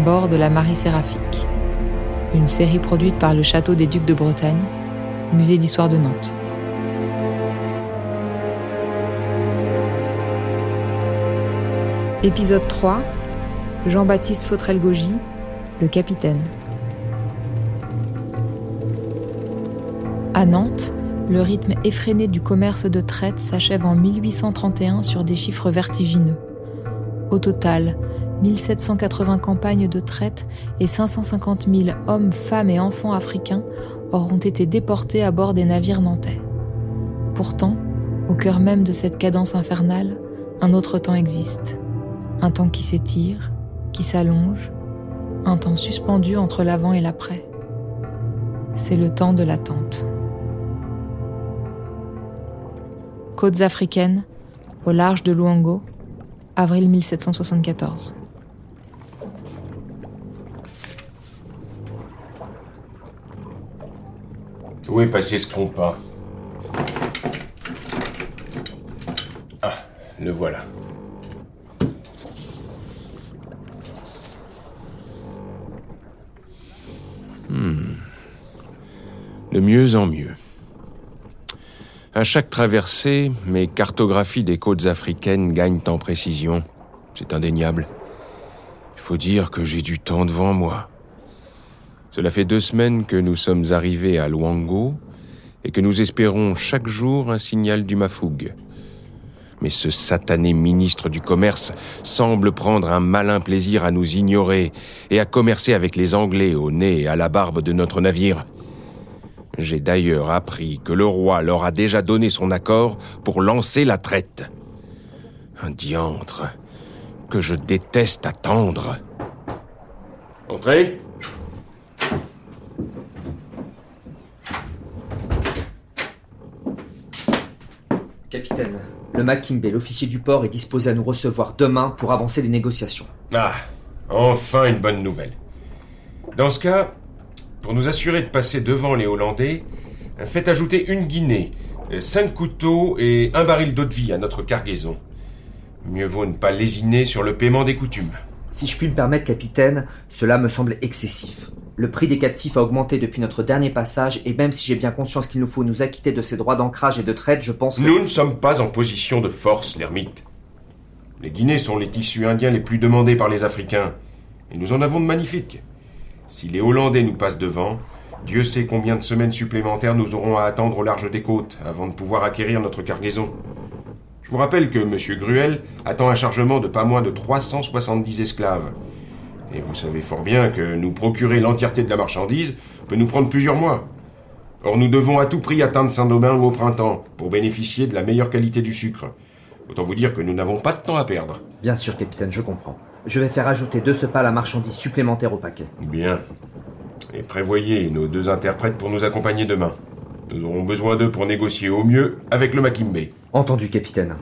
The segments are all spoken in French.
bord de la Marie Séraphique, une série produite par le Château des Ducs de Bretagne, Musée d'Histoire de Nantes. Épisode 3, Jean-Baptiste Fautrel-Gogy, le capitaine. À Nantes, le rythme effréné du commerce de traite s'achève en 1831 sur des chiffres vertigineux. Au total, 1780 campagnes de traite et 550 000 hommes, femmes et enfants africains auront été déportés à bord des navires nantais. Pourtant, au cœur même de cette cadence infernale, un autre temps existe. Un temps qui s'étire, qui s'allonge, un temps suspendu entre l'avant et l'après. C'est le temps de l'attente. Côtes africaines, au large de Luango, avril 1774. Où est passé ce compas? Ah, le voilà. De mieux en mieux. À chaque traversée, mes cartographies des côtes africaines gagnent en précision. C'est indéniable. Il faut dire que j'ai du temps devant moi. Cela fait 2 semaines que nous sommes arrivés à Luango et que nous espérons chaque jour un signal du Mafougue. Mais ce satané ministre du Commerce semble prendre un malin plaisir à nous ignorer et à commercer avec les Anglais au nez et à la barbe de notre navire. J'ai d'ailleurs appris que le roi leur a déjà donné son accord pour lancer la traite. Un diantre que je déteste attendre. Entrez. Capitaine, le Mackinbay, l'officier du port, est disposé à nous recevoir demain pour avancer les négociations. Ah, enfin une bonne nouvelle. Dans ce cas, pour nous assurer de passer devant les Hollandais, faites ajouter 1 guinée, 5 couteaux et 1 baril d'eau-de-vie à notre cargaison. Mieux vaut ne pas lésiner sur le paiement des coutumes. Si je puis me permettre, capitaine, cela me semble excessif. Le prix des captifs a augmenté depuis notre dernier passage, et même si j'ai bien conscience qu'il nous faut nous acquitter de ces droits d'ancrage et de traite, je pense que... Nous ne sommes pas en position de force, l'ermite. Les guinées sont les tissus indiens les plus demandés par les Africains, et nous en avons de magnifiques. Si les Hollandais nous passent devant, Dieu sait combien de semaines supplémentaires nous aurons à attendre au large des côtes avant de pouvoir acquérir notre cargaison. Je vous rappelle que M. Gruel attend un chargement de pas moins de 370 esclaves. Et vous savez fort bien que nous procurer l'entièreté de la marchandise peut nous prendre plusieurs mois. Or nous devons à tout prix atteindre Saint-Domingue au printemps pour bénéficier de la meilleure qualité du sucre. Autant vous dire que nous n'avons pas de temps à perdre. Bien sûr, capitaine, je comprends. Je vais faire ajouter de ce pas la marchandise supplémentaire au paquet. Bien. Et prévoyez nos 2 interprètes pour nous accompagner demain. Nous aurons besoin d'eux pour négocier au mieux avec le Mackinbay. Entendu, capitaine.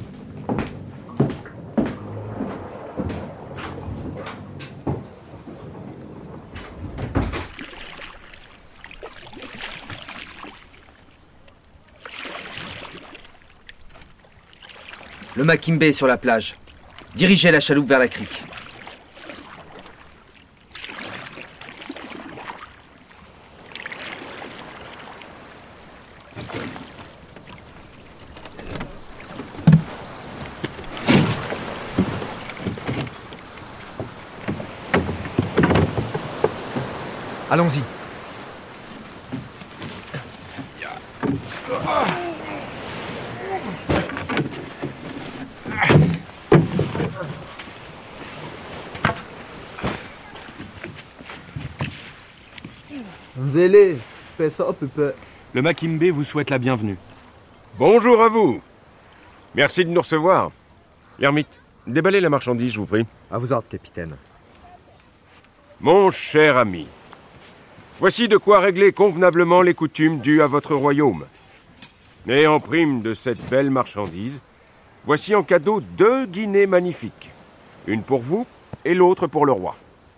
Le Mackinbay est sur la plage. Dirigez la chaloupe vers la crique. Allons-y. Nzele, fais ça un peu. Le Mackinbay vous souhaite la bienvenue. Bonjour à vous. Merci de nous recevoir. L'ermite, déballez la marchandise, je vous prie. À vos ordres, capitaine. Mon cher ami, voici de quoi régler convenablement les coutumes dues à votre royaume. Et en prime de cette belle marchandise, voici en cadeau 2 guinées magnifiques. Une pour vous et l'autre pour le roi.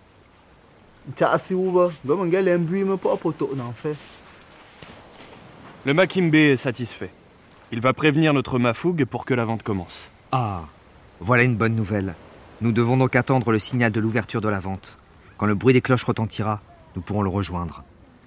Le Mackinbay est satisfait. Il va prévenir notre Mafougue pour que la vente commence. Ah, voilà une bonne nouvelle. Nous devons donc attendre le signal de l'ouverture de la vente. Quand le bruit des cloches retentira, nous pourrons le rejoindre.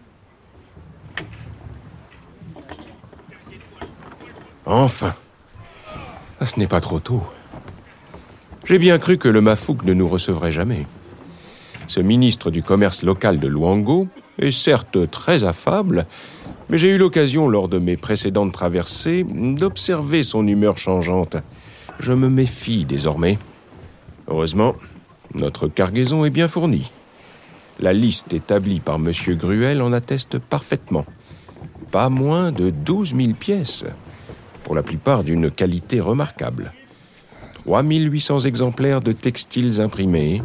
Enfin, ce n'est pas trop tôt. J'ai bien cru que le Mafoug ne nous recevrait jamais. Ce ministre du commerce local de Luango est certes très affable, mais j'ai eu l'occasion lors de mes précédentes traversées d'observer son humeur changeante. Je me méfie désormais. Heureusement, notre cargaison est bien fournie. La liste établie par M. Gruel en atteste parfaitement. Pas moins de 12 000 pièces, pour la plupart d'une qualité remarquable. 3 800 exemplaires de textiles imprimés,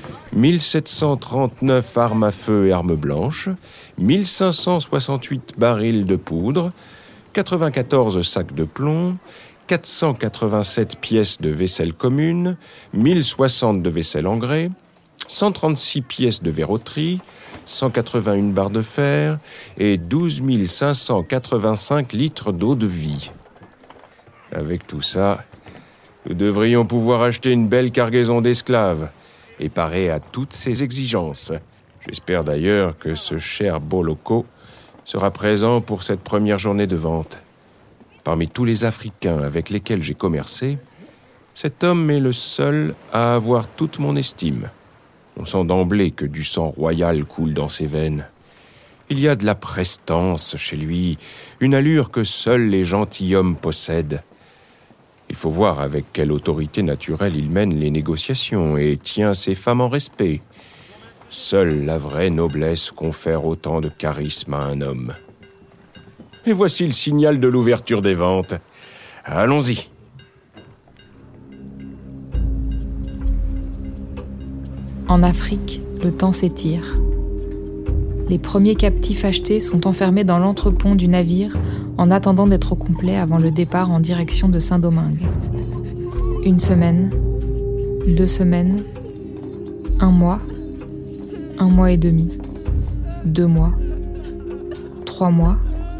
1739 armes à feu et armes blanches, 1568 barils de poudre, 94 sacs de plomb, 487 pièces de vaisselle commune, 1060 de vaisselle en grès, 136 pièces de verroterie, 181 barres de fer et 12 585 litres d'eau de vie. Avec tout ça, nous devrions pouvoir acheter une belle cargaison d'esclaves et parer à toutes ces exigences. J'espère d'ailleurs que ce cher Boloko sera présent pour cette première journée de vente. Parmi tous les Africains avec lesquels j'ai commercé, cet homme est le seul à avoir toute mon estime. On sent d'emblée que du sang royal coule dans ses veines. Il y a de la prestance chez lui, une allure que seuls les gentilshommes possèdent. Il faut voir avec quelle autorité naturelle il mène les négociations et tient ses femmes en respect. Seule la vraie noblesse confère autant de charisme à un homme. Et voici le signal de l'ouverture des ventes. Allons-y. En Afrique, le temps s'étire. Les premiers captifs achetés sont enfermés dans l'entrepont du navire en attendant d'être au complet avant le départ en direction de Saint-Domingue. 1 semaine, 2 semaines, 1 mois, 1 mois et demi, 2 mois, 3 mois,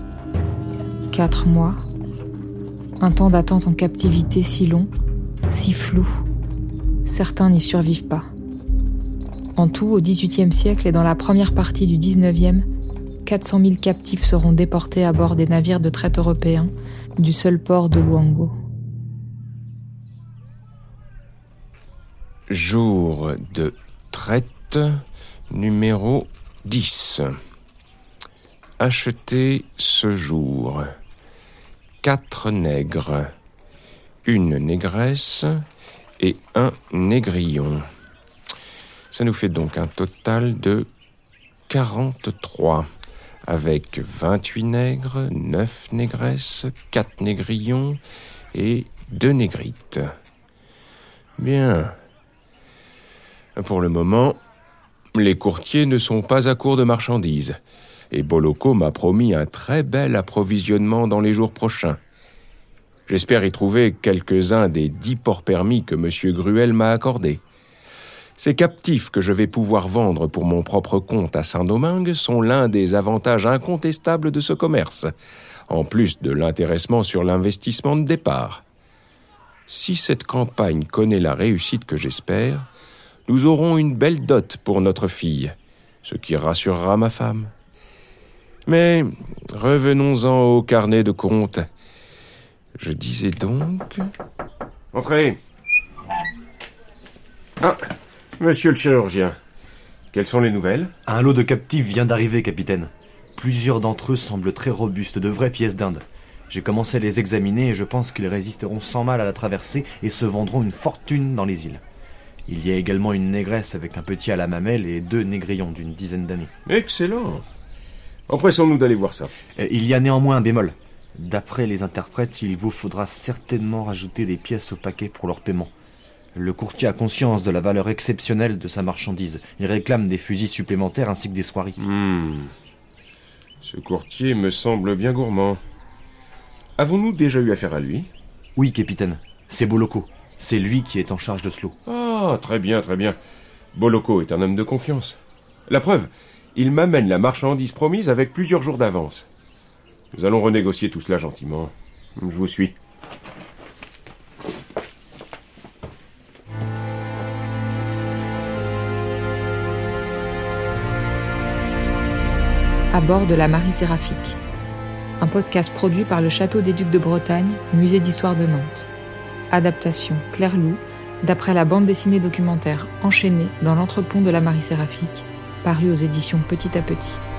4 mois, un temps d'attente en captivité si long, si flou, certains n'y survivent pas. En tout, au XVIIIe siècle et dans la première partie du XIXe, 400 000 captifs seront déportés à bord des navires de traite européens du seul port de Luango. Jour de traite numéro 10. Acheté ce jour 4 nègres, 1 négresse et 1 négrillon. Ça nous fait donc un total de 43, avec 28 nègres, 9 négresses, 4 négrillons et 2 négrites. Bien. Pour le moment, les courtiers ne sont pas à court de marchandises, et Boloko m'a promis un très bel approvisionnement dans les jours prochains. J'espère y trouver quelques-uns des 10 ports permis que M. Gruel m'a accordés. Ces captifs que je vais pouvoir vendre pour mon propre compte à Saint-Domingue sont l'un des avantages incontestables de ce commerce, en plus de l'intéressement sur l'investissement de départ. Si cette campagne connaît la réussite que j'espère, nous aurons une belle dot pour notre fille, ce qui rassurera ma femme. Mais revenons-en au carnet de compte. Je disais donc... Entrez. Ah, monsieur le chirurgien, quelles sont les nouvelles ? Un lot de captifs vient d'arriver, capitaine. Plusieurs d'entre eux semblent très robustes, de vraies pièces d'Inde. J'ai commencé à les examiner et je pense qu'ils résisteront sans mal à la traversée et se vendront une fortune dans les îles. Il y a également une négresse avec un petit à la mamelle et 2 négrillons d'une dizaine d'années. Excellent. Empressons-nous d'aller voir ça. Il y a néanmoins un bémol. D'après les interprètes, il vous faudra certainement rajouter des pièces au paquet pour leur paiement. Le courtier a conscience de la valeur exceptionnelle de sa marchandise. Il réclame des fusils supplémentaires ainsi que des soieries. Ce courtier me semble bien gourmand. Avons-nous déjà eu affaire à lui ? Oui, capitaine. C'est Boloko. C'est lui qui est en charge de ce lot. Ah, très bien, très bien. Boloko est un homme de confiance. La preuve, il m'amène la marchandise promise avec plusieurs jours d'avance. Nous allons renégocier tout cela gentiment. Je vous suis. à bord de la Marie Séraphique. Un podcast produit par le Château des Ducs de Bretagne, Musée d'Histoire de Nantes. Adaptation Claire Lou, d'après la bande dessinée documentaire Enchaînée dans l'entrepont de la Marie Séraphique, parue aux éditions Petit à Petit.